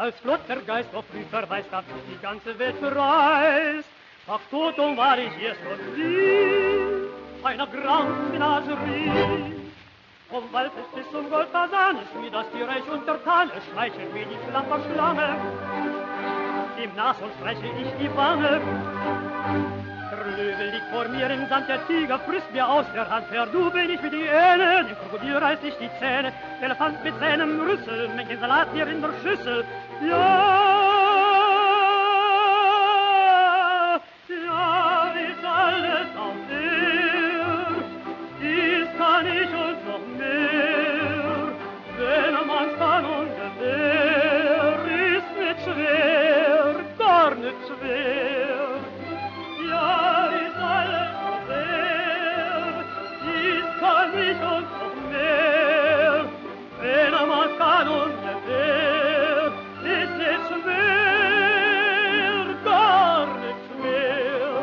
Als Flottergeist auf Prüferweis hab ich die ganze Welt bereist. Faktotum war ich erst von Sie, einer grauen Menagerie. Vom Waldfest bis zum Goldfasan ist mir das Tier reich untertan. Es schmeichelt mir die Klapperschlange, im Nashorn streiche ich die Wange. Der Löwe liegt vor mir im Sand, der Tiger frisst mir aus der Hand. Verdubel ich wie die Ähne, dem Krokodil reiß ich die Zähne. Der Elefant mit seinem Rüssel, mengt den Salat hier in der Schüssel. Ja, ja, ist alles auf der, dies kann ich und noch mehr. Wenn man's kann und der ist nicht schwer, gar nicht schwer. Ja, ist alles auf der, dies kann ich und noch mehr. Wenn man's kann und der ist nicht schwer, gar nicht schwer.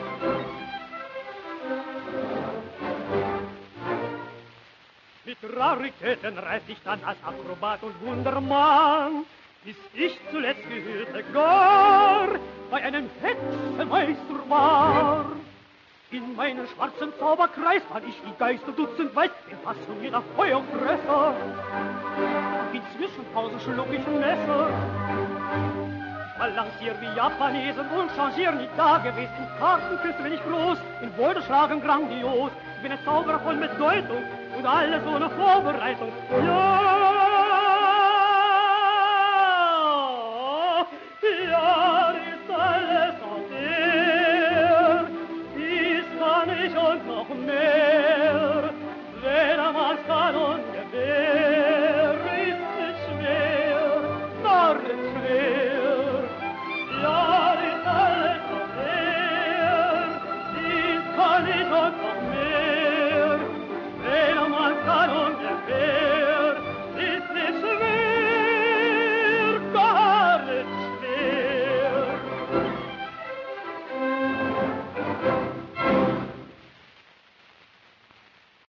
Mit Raritäten reif ich dann als Akrobat und Wundermann, bis ich zuletzt gehörte gar bei einem Hexenmeister war. In meinen schwarzen Zauberkreis fand ich die Geister dutzendweit, den Pass von jeder Feuerfresser. In Zwischenpausen schluck ich ein Messer. Ich balancier wie Japanesen und changier nicht da gewesen. In Kartenküsse bin ich groß, in Beutelschlagen grandios. Ich bin ein Zauberer voll mit Deutung und alles ohne Vorbereitung. Ja,